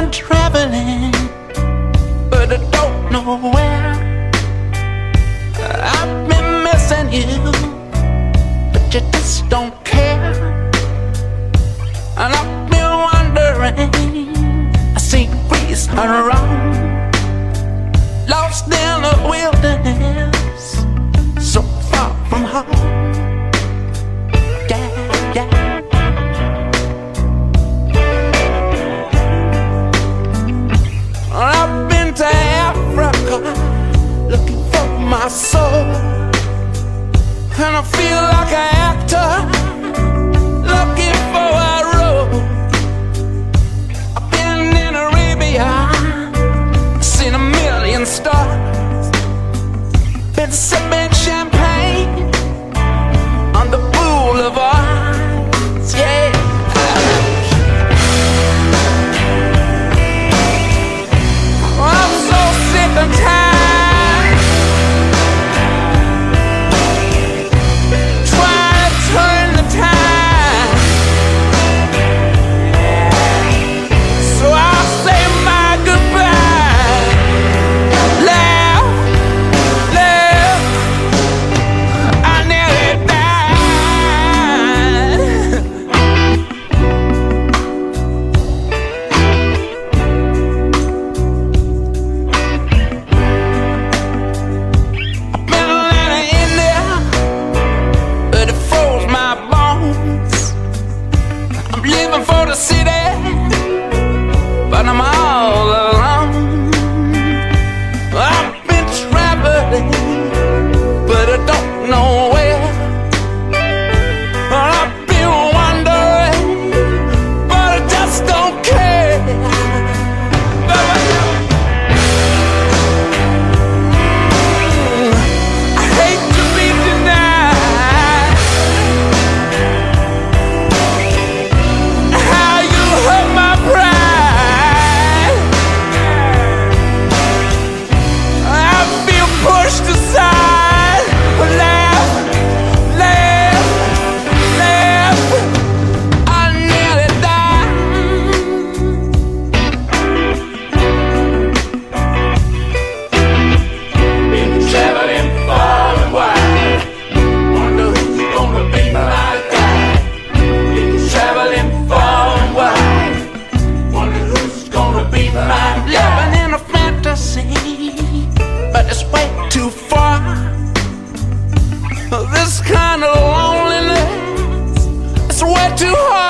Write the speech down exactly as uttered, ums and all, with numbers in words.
been traveling, but I don't know where. I've been missing you, but you just don't care. And I've been wondering, I see breeze around, lost in the wilderness, so far from home. Yeah, yeah. I've been to Africa looking for my soul, and I feel like an actor looking for a role. I've been in Arabia, seen a million stars, been sipping champagne on the boulevards, yeah. I'm so sick and tired, trying to turn the tide. So I'll say my goodbye. Laugh, laugh, I nearly died. I've been living in there, but it froze my bones. I'm living for the city, but I'm all alone. I've been traveling, but I don't know where. I've been wondering, but I just don't care. I hate to be denied how you hurt my pride. I feel pushed aside. Laugh, laugh, laugh, I nearly died. Been traveling far and wide, wonder who's gonna be my guide. Been traveling far and wide, wonder who's gonna be my guide. Living in a fantasy, but it's way too far. This kind of loneliness, it's way too hard.